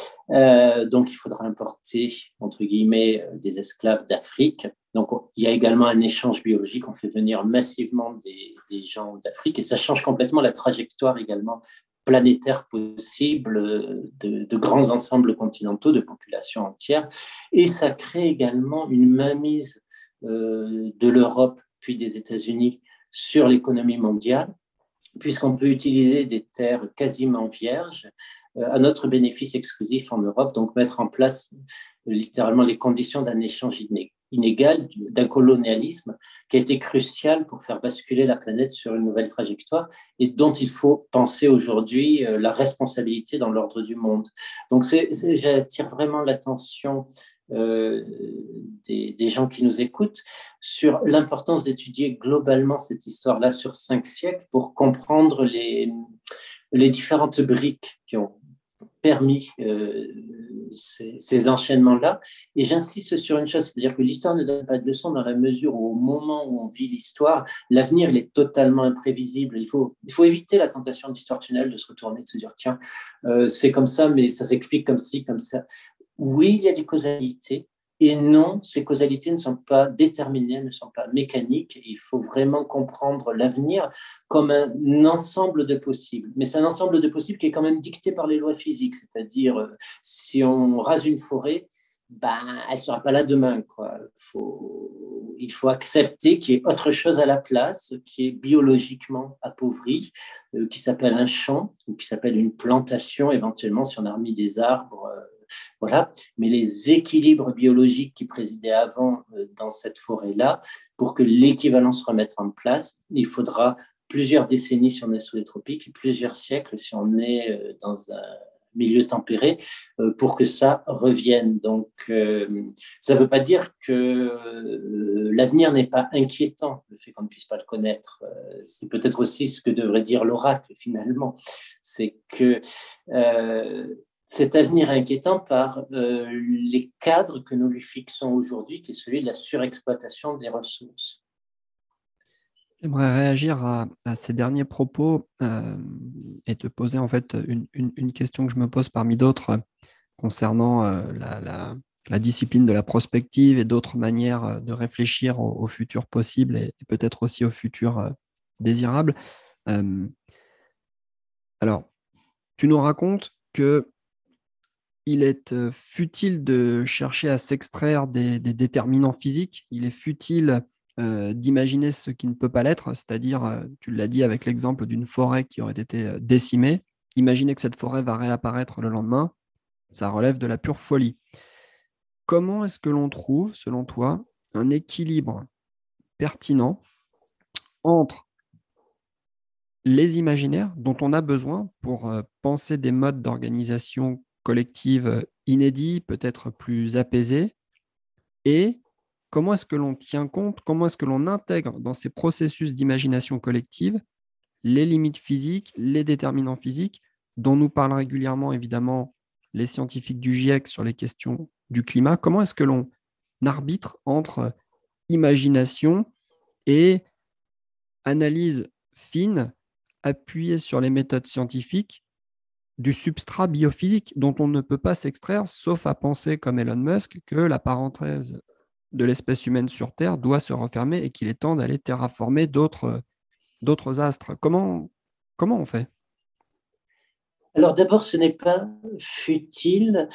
Euh, donc, il faudra importer, entre guillemets, des esclaves d'Afrique. Donc, il y a également un échange biologique. On fait venir massivement des, des gens d'Afrique et ça change complètement la trajectoire également planétaire possible de, de grands ensembles continentaux, de populations entières. Et ça crée également une mainmise euh, de l'Europe puis des États-Unis sur l'économie mondiale, puisqu'on peut utiliser des terres quasiment vierges euh, à notre bénéfice exclusif en Europe, donc mettre en place euh, littéralement les conditions d'un échange iné- inégal, d'un colonialisme qui a été crucial pour faire basculer la planète sur une nouvelle trajectoire et dont il faut penser aujourd'hui euh, la responsabilité dans l'ordre du monde. Donc, c'est, c'est, j'attire vraiment l'attention Euh, des, des gens qui nous écoutent sur l'importance d'étudier globalement cette histoire-là sur cinq siècles pour comprendre les, les différentes briques qui ont permis euh, ces, ces enchaînements-là. Et j'insiste sur une chose, c'est-à-dire que l'histoire ne donne pas de leçon dans la mesure où au moment où on vit l'histoire, l'avenir il est totalement imprévisible. Il faut, il faut éviter la tentation de l'histoire tunnel, de se retourner, de se dire tiens, euh, c'est comme ça, mais ça s'explique comme ci, comme ça. Oui, il y a des causalités, et non, ces causalités ne sont pas déterminées, ne sont pas mécaniques. Il faut vraiment comprendre l'avenir comme un ensemble de possibles. Mais c'est un ensemble de possibles qui est quand même dicté par les lois physiques, c'est-à-dire si on rase une forêt, ben, elle ne sera pas là demain, quoi. Faut, il faut accepter qu'il y ait autre chose à la place, qui est biologiquement appauvri, euh, qui s'appelle un champ, ou qui s'appelle une plantation, éventuellement, si on a remis des arbres, euh, voilà. Mais les équilibres biologiques qui présidaient avant euh, dans cette forêt-là, pour que l'équivalent se remette en place, il faudra plusieurs décennies si on est sous les tropiques et plusieurs siècles si on est euh, dans un milieu tempéré euh, pour que ça revienne. Donc, euh, ça ne veut pas dire que euh, l'avenir n'est pas inquiétant, le fait qu'on ne puisse pas le connaître. Euh, c'est peut-être aussi ce que devrait dire l'oracle, finalement. C'est que euh, cet avenir est inquiétant par euh, les cadres que nous lui fixons aujourd'hui, qui est celui de la surexploitation des ressources. J'aimerais réagir à, à ces derniers propos euh, et te poser en fait une, une, une question que je me pose parmi d'autres concernant euh, la, la, la discipline de la prospective et d'autres manières de réfléchir au, au futur possible et, et peut-être aussi au futur euh, désirable. Euh, alors, tu nous racontes que il est euh, futile de chercher à s'extraire des, des déterminants physiques. Il est futile euh, d'imaginer ce qui ne peut pas l'être, c'est-à-dire, euh, tu l'as dit avec l'exemple d'une forêt qui aurait été euh, décimée. Imaginer que cette forêt va réapparaître le lendemain, ça relève de la pure folie. Comment est-ce que l'on trouve, selon toi, un équilibre pertinent entre les imaginaires dont on a besoin pour euh, penser des modes d'organisation collective inédits, peut-être plus apaisés, et comment est-ce que l'on tient compte, comment est-ce que l'on intègre dans ces processus d'imagination collective les limites physiques, les déterminants physiques, dont nous parlent régulièrement évidemment les scientifiques du GIEC sur les questions du climat. Comment est-ce que l'on arbitre entre imagination et analyse fine appuyée sur les méthodes scientifiques du substrat biophysique dont on ne peut pas s'extraire, sauf à penser comme Elon Musk que la parenthèse de l'espèce humaine sur Terre doit se refermer et qu'il est temps d'aller terraformer d'autres, d'autres astres. Comment, comment on fait? Alors d'abord, ce n'est pas futile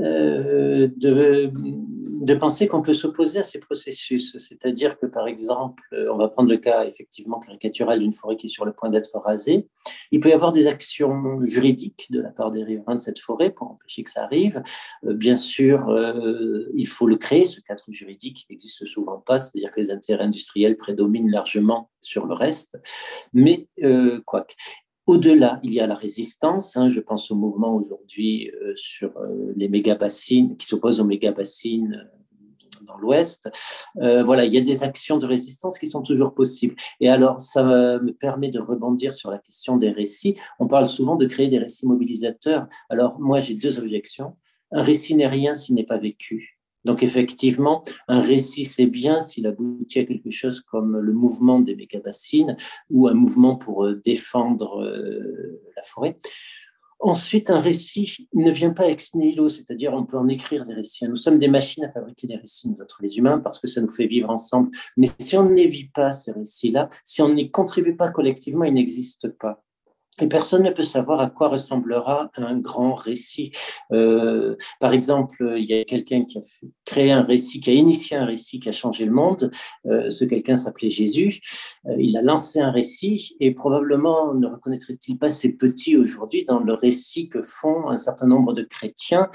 euh, de, de penser qu'on peut s'opposer à ces processus. C'est-à-dire que, par exemple, on va prendre le cas effectivement caricatural d'une forêt qui est sur le point d'être rasée. Il peut y avoir des actions juridiques de la part des riverains de cette forêt pour empêcher que ça arrive. Euh, bien sûr, euh, il faut le créer, ce cadre juridique qui n'existe souvent pas, c'est-à-dire que les intérêts industriels prédominent largement sur le reste. Mais euh, quoique. Au-delà, il y a la résistance. Hein, je pense au mouvement aujourd'hui euh, sur euh, les méga-bassines, qui s'oppose aux méga-bassines euh, dans l'Ouest. Euh, voilà, il y a des actions de résistance qui sont toujours possibles. Et alors, ça me permet de rebondir sur la question des récits. On parle souvent de créer des récits mobilisateurs. Alors, moi, j'ai deux objections. Un récit n'est rien s'il n'est pas vécu. Donc, effectivement, un récit, c'est bien s'il aboutit à quelque chose comme le mouvement des méga-bassines ou un mouvement pour défendre euh, la forêt. Ensuite, un récit ne vient pas ex nihilo, c'est-à-dire on peut en écrire des récits. Nous sommes des machines à fabriquer des récits, nous autres les humains, parce que ça nous fait vivre ensemble. Mais si on ne vit pas ces récits-là, si on n'y contribue pas collectivement, ils n'existent pas. Et personne ne peut savoir à quoi ressemblera un grand récit. Euh, par exemple, il y a quelqu'un qui a fait, créé un récit, qui a initié un récit qui a changé le monde. Euh, ce quelqu'un s'appelait Jésus. Euh, il a lancé un récit et probablement ne reconnaîtrait-il pas ses petits aujourd'hui dans le récit que font un certain nombre de chrétiens.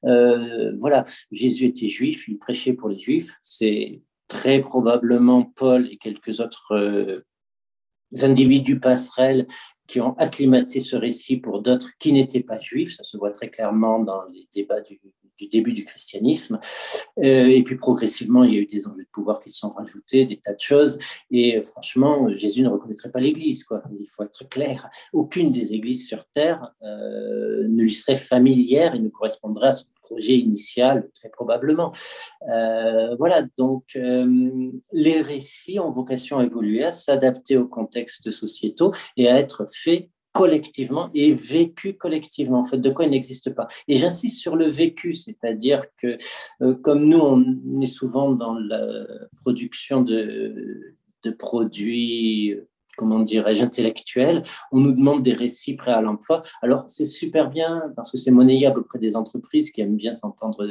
Euh, voilà, Jésus était juif, il prêchait pour les juifs. C'est très probablement Paul et quelques autres euh, individus passerelles qui ont acclimaté ce récit pour d'autres qui n'étaient pas juifs. Ça se voit très clairement dans les débats du, du début du christianisme. Euh, et puis progressivement, il y a eu des enjeux de pouvoir qui se sont rajoutés, des tas de choses. Et euh, franchement, Jésus ne reconnaîtrait pas l'Église, quoi. Il faut être clair. Aucune des églises sur Terre euh, ne lui serait familière et ne correspondrait à son projet initial, très probablement. Euh, voilà, donc euh, les récits ont vocation à évoluer, à s'adapter aux contextes sociétaux et à être faits collectivement et vécu collectivement, en fait, de quoi il n'existe pas. Et j'insiste sur le vécu, c'est-à-dire que euh, comme nous, on est souvent dans la production de, de produits, comment dirais-je, intellectuels, on nous demande des récits prêts à l'emploi. Alors, c'est super bien parce que c'est monnayable auprès des entreprises qui aiment bien s'entendre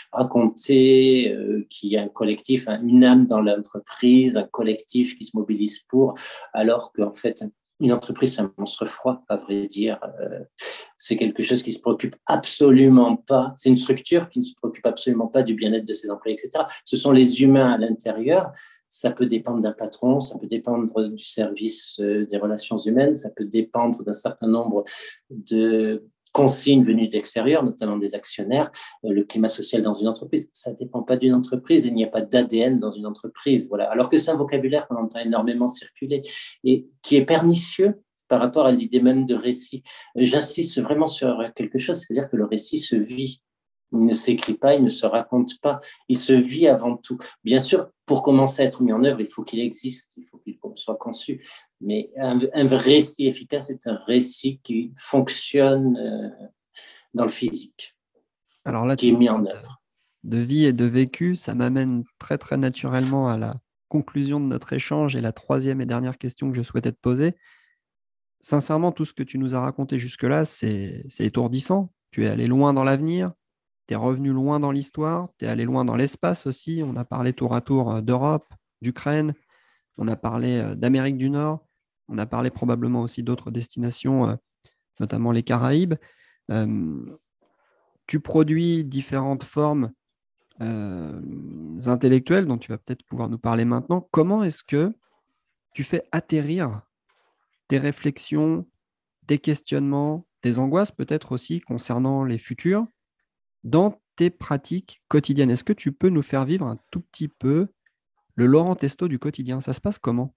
raconter, euh, qu'il y a un collectif, hein, une âme dans l'entreprise, un collectif qui se mobilise pour, alors qu'en fait, une entreprise, c'est un monstre froid, à vrai dire. Euh, c'est quelque chose qui ne se préoccupe absolument pas, c'est une structure qui ne se préoccupe absolument pas du bien-être de ses employés, et cetera. Ce sont les humains à l'intérieur. Ça peut dépendre d'un patron, ça peut dépendre du service euh, des relations humaines, ça peut dépendre d'un certain nombre de consignes venues de l'extérieur, notamment des actionnaires. Euh, le climat social dans une entreprise, ça ne dépend pas d'une entreprise, il n'y a pas d'A D N dans une entreprise. Voilà. Alors que c'est un vocabulaire qu'on entend énormément circuler et qui est pernicieux par rapport à l'idée même de récit. J'insiste vraiment sur quelque chose, c'est-à-dire que le récit se vit. Il ne s'écrit pas, il ne se raconte pas, il se vit avant tout. Bien sûr, pour commencer à être mis en œuvre, il faut qu'il existe, il faut qu'il soit conçu. Mais un, un récit efficace est un récit qui fonctionne euh, dans le physique, Alors là, qui est tu mis en œuvre. De vie et de vécu, ça m'amène très très naturellement à la conclusion de notre échange et la troisième et dernière question que je souhaitais te poser. Sincèrement, tout ce que tu nous as raconté jusque-là, c'est c'est étourdissant. Tu es allé loin dans l'avenir, tu es revenu loin dans l'histoire, tu es allé loin dans l'espace aussi. On a parlé tour à tour d'Europe, d'Ukraine, on a parlé d'Amérique du Nord, on a parlé probablement aussi d'autres destinations, notamment les Caraïbes. Euh, tu produis différentes formes euh, intellectuelles dont tu vas peut-être pouvoir nous parler maintenant. Comment est-ce que tu fais atterrir tes réflexions, tes questionnements, tes angoisses peut-être aussi concernant les futurs dans tes pratiques quotidiennes? Est-ce que tu peux nous faire vivre un tout petit peu le Laurent Testo du quotidien? Ça se passe comment?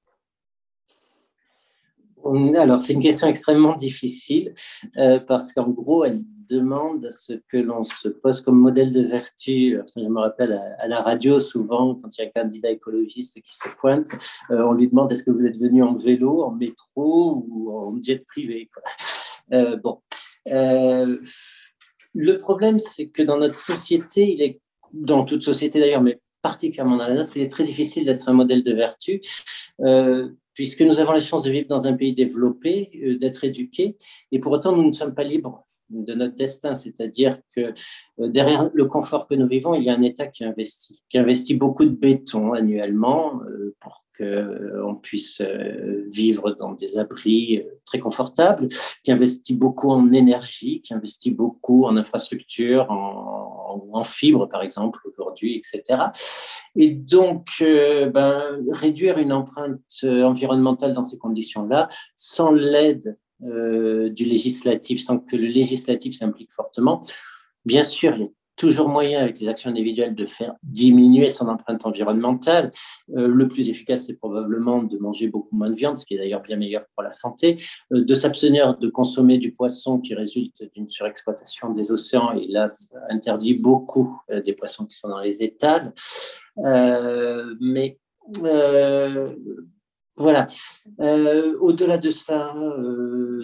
Alors, c'est une question extrêmement difficile euh, parce qu'en gros, elle demande à ce que l'on se pose comme modèle de vertu. Enfin, je me rappelle à, à la radio, souvent, quand il y a un candidat écologiste qui se pointe, euh, on lui demande est-ce que vous êtes venu en vélo, en métro ou en jet privé, quoi. Euh, bon. Euh, le problème, c'est que dans notre société, il est, dans toute société d'ailleurs, mais particulièrement dans la nôtre, il est très difficile d'être un modèle de vertu. Euh, puisque nous avons la chance de vivre dans un pays développé, euh, d'être éduqués, et pour autant, nous ne sommes pas libres de notre destin, c'est-à-dire que euh, derrière le confort que nous vivons, il y a un État qui investit, qui investit beaucoup de béton annuellement euh, pour qu'on euh, puisse euh, vivre dans des abris euh, très confortables, qui investit beaucoup en énergie, qui investit beaucoup en infrastructure, en, en, en fibres, par exemple, aujourd'hui, et cetera. Et donc, euh, ben, réduire une empreinte environnementale dans ces conditions-là, sans l'aide euh, du législatif, sans que le législatif s'implique fortement, bien sûr, il y a toujours moyen avec les actions individuelles de faire diminuer son empreinte environnementale. Euh, le plus efficace, c'est probablement de manger beaucoup moins de viande, ce qui est d'ailleurs bien meilleur pour la santé, euh, de s'abstenir de consommer du poisson qui résulte d'une surexploitation des océans, et là, ça interdit beaucoup euh, des poissons qui sont dans les étals. Euh, mais euh, voilà. Euh, au-delà de ça, euh,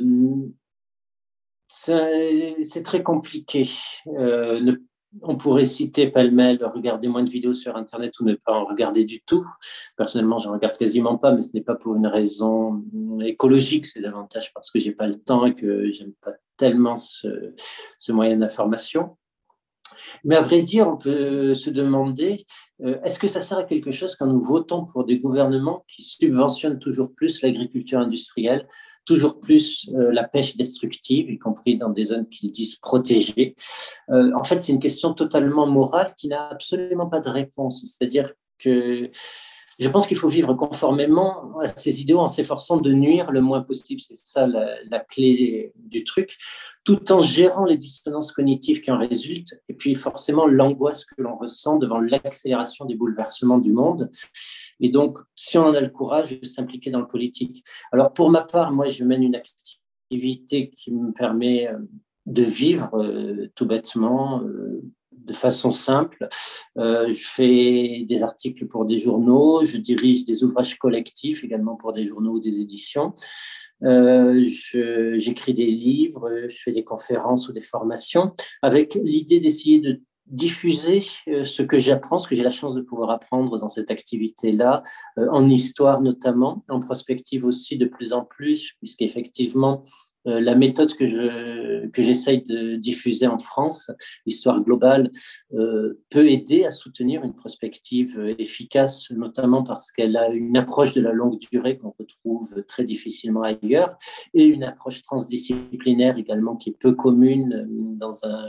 c'est très compliqué. Euh, ne, on pourrait citer pêle-mêle, regarder moins de vidéos sur Internet ou ne pas en regarder du tout. Personnellement, je n'en regarde quasiment pas, mais ce n'est pas pour une raison écologique, c'est davantage parce que je n'ai pas le temps et que je n'aime pas tellement ce, ce moyen d'information. Mais à vrai dire, on peut se demander, euh, est-ce que ça sert à quelque chose quand nous votons pour des gouvernements qui subventionnent toujours plus l'agriculture industrielle, toujours plus euh, la pêche destructive, y compris dans des zones qu'ils disent protégées? euh, En fait, c'est une question totalement morale qui n'a absolument pas de réponse. C'est-à-dire que je pense qu'il faut vivre conformément à ces idéaux en s'efforçant de nuire le moins possible. C'est ça la, la clé du truc, tout en gérant les dissonances cognitives qui en résultent et puis forcément l'angoisse que l'on ressent devant l'accélération des bouleversements du monde. Et donc, si on en a le courage, de s'impliquer dans le politique. Alors, pour ma part, moi, je mène une activité qui me permet de vivre euh, tout bêtement, euh, de façon simple. Euh, je fais des articles pour des journaux, je dirige des ouvrages collectifs également pour des journaux ou des éditions. Euh, je, j'écris des livres, je fais des conférences ou des formations avec l'idée d'essayer de diffuser ce que j'apprends, ce que j'ai la chance de pouvoir apprendre dans cette activité-là, euh, en histoire notamment, en prospective aussi de plus en plus, puisqu'effectivement, Euh, la méthode que je que, que j'essaye de diffuser en France, l'histoire globale, euh, peut aider à soutenir une prospective efficace, notamment parce qu'elle a une approche de la longue durée qu'on retrouve très difficilement ailleurs, et une approche transdisciplinaire également qui est peu commune dans un,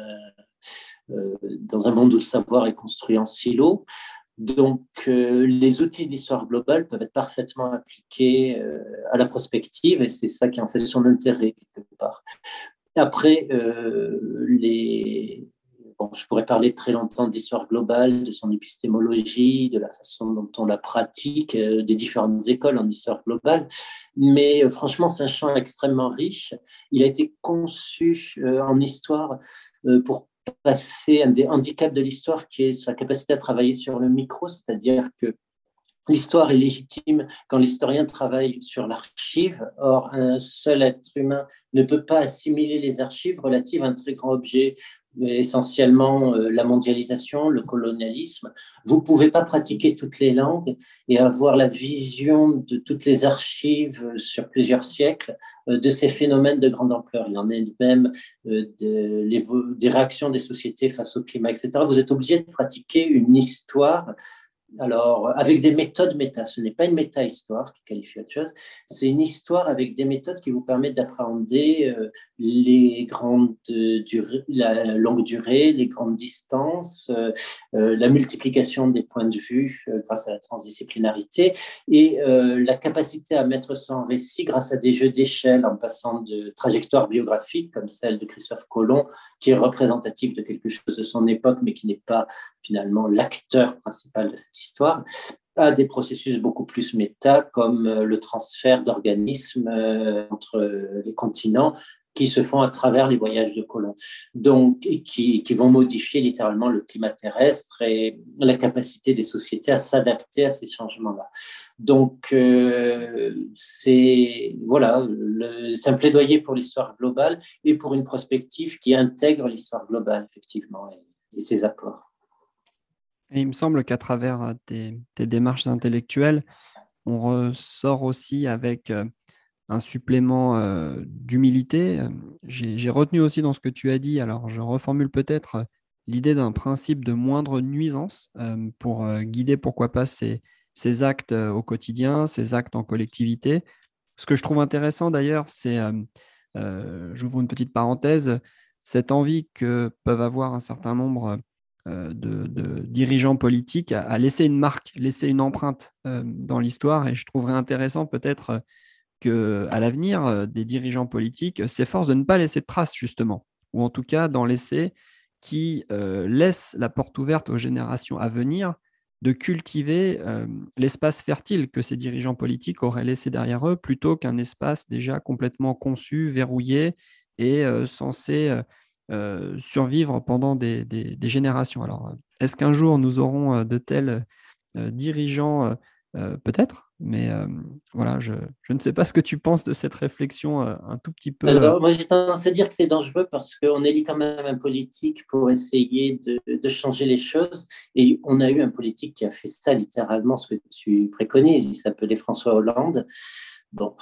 euh, dans un monde où le savoir est construit en silo. Donc, euh, les outils de l'histoire globale peuvent être parfaitement appliqués euh, à la prospective, et c'est ça qui en fait son intérêt, quelque part. Après, euh, les... bon, je pourrais parler très longtemps de l'histoire globale, de son épistémologie, de la façon dont on la pratique, euh, des différentes écoles en histoire globale, mais euh, franchement, c'est un champ extrêmement riche. Il a été conçu euh, en histoire euh, pour passer un des handicaps de l'histoire qui est sa capacité à travailler sur le micro, c'est-à-dire que l'histoire est légitime quand l'historien travaille sur l'archive. Or, un seul être humain ne peut pas assimiler les archives relatives à un très grand objet, essentiellement euh, la mondialisation, le colonialisme. Vous ne pouvez pas pratiquer toutes les langues et avoir la vision de toutes les archives sur plusieurs siècles euh, de ces phénomènes de grande ampleur. Il y en a même euh, de, des réactions des sociétés face au climat, et cetera. Vous êtes obligé de pratiquer une histoire. Alors, avec des méthodes méta, ce n'est pas une méta-histoire qui qualifie autre chose, c'est une histoire avec des méthodes qui vous permettent d'appréhender euh, les grandes durées, la longue durée, les grandes distances, euh, euh, la multiplication des points de vue euh, grâce à la transdisciplinarité et euh, la capacité à mettre ça en récit grâce à des jeux d'échelle en passant de trajectoires biographiques comme celle de Christophe Colomb, qui est représentative de quelque chose de son époque, mais qui n'est pas finalement l'acteur principal de cette histoire, à des processus beaucoup plus méta, comme le transfert d'organismes entre les continents qui se font à travers les voyages de Colomb, donc, et qui, qui vont modifier littéralement le climat terrestre et la capacité des sociétés à s'adapter à ces changements-là. Donc, euh, c'est, voilà, le, c'est un plaidoyer pour l'histoire globale et pour une prospective qui intègre l'histoire globale, effectivement, et, et ses apports. Et il me semble qu'à travers tes, tes démarches intellectuelles, on ressort aussi avec euh, un supplément euh, d'humilité. J'ai, j'ai retenu aussi dans ce que tu as dit, alors je reformule peut-être euh, l'idée d'un principe de moindre nuisance euh, pour euh, guider, pourquoi pas, ces, ces actes euh, au quotidien, ces actes en collectivité. Ce que je trouve intéressant d'ailleurs, c'est, euh, euh, j'ouvre une petite parenthèse, cette envie que peuvent avoir un certain nombre euh, de, de dirigeants politiques à, à laisser une marque, laisser une empreinte euh, dans l'histoire. Et je trouverais intéressant peut-être qu'à l'avenir, euh, des dirigeants politiques s'efforcent de ne pas laisser de traces, justement, ou en tout cas d'en laisser qui euh, laissent la porte ouverte aux générations à venir de cultiver euh, l'espace fertile que ces dirigeants politiques auraient laissé derrière eux, plutôt qu'un espace déjà complètement conçu, verrouillé et euh, censé euh, euh, survivre pendant des, des, des générations. Alors, est-ce qu'un jour nous aurons euh, de tels euh, dirigeants euh, euh, peut-être, mais euh, voilà, je, je ne sais pas ce que tu penses de cette réflexion euh, un tout petit peu. euh, Alors, moi, j'ai tendance à dire que c'est dangereux parce qu'on élit quand même un politique pour essayer de, de changer les choses. Et on a eu un politique qui a fait ça, littéralement, ce que tu préconises. Il s'appelait François Hollande. Bon,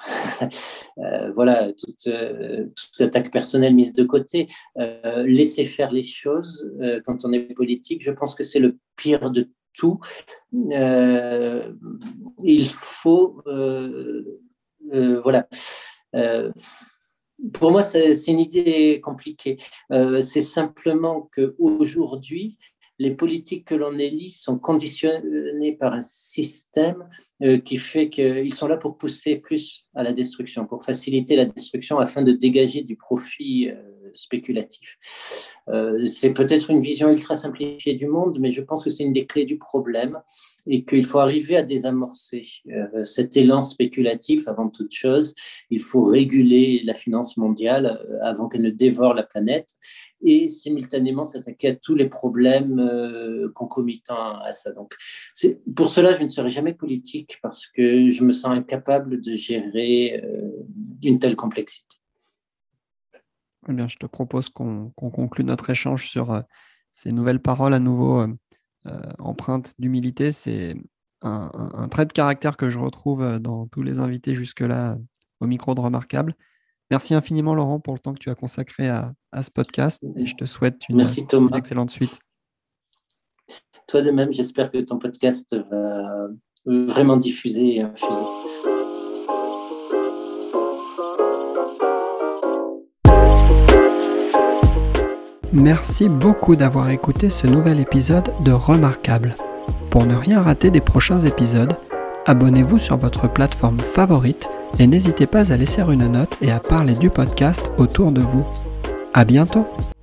euh, voilà, toute, euh, toute attaque personnelle mise de côté. Euh, laisser faire les choses euh, quand on est politique, je pense que c'est le pire de tout. Euh, il faut, euh, euh, voilà. Euh, pour moi, c'est, c'est une idée compliquée. Euh, c'est simplement qu'aujourd'hui, les politiques que l'on élit sont conditionnées par un système euh, qui fait qu'ils sont là pour pousser plus à la destruction, pour faciliter la destruction afin de dégager du profit euh, spéculatif. Euh, c'est peut-être une vision ultra simplifiée du monde, mais je pense que c'est une des clés du problème et qu'il faut arriver à désamorcer euh, cet élan spéculatif avant toute chose. Il faut réguler la finance mondiale euh, avant qu'elle ne dévore la planète et simultanément s'attaquer à tous les problèmes euh, concomitants à ça. Donc, c'est, pour cela, je ne serai jamais politique parce que je me sens incapable de gérer euh, une telle complexité. Eh bien, je te propose qu'on qu'on conclue notre échange sur euh, ces nouvelles paroles à nouveau euh, euh, empreintes d'humilité. C'est un, un- un trait de caractère que je retrouve euh, dans tous les invités jusque-là euh, au micro de Remarquable. Merci infiniment, Laurent, pour le temps que tu as consacré à, à ce podcast. Et je te souhaite une, Merci Thomas. une excellente suite. Toi de même, j'espère que ton podcast va vraiment diffuser et infuser. Merci beaucoup d'avoir écouté ce nouvel épisode de Remarquable. Pour ne rien rater des prochains épisodes, abonnez-vous sur votre plateforme favorite et n'hésitez pas à laisser une note et à parler du podcast autour de vous. À bientôt!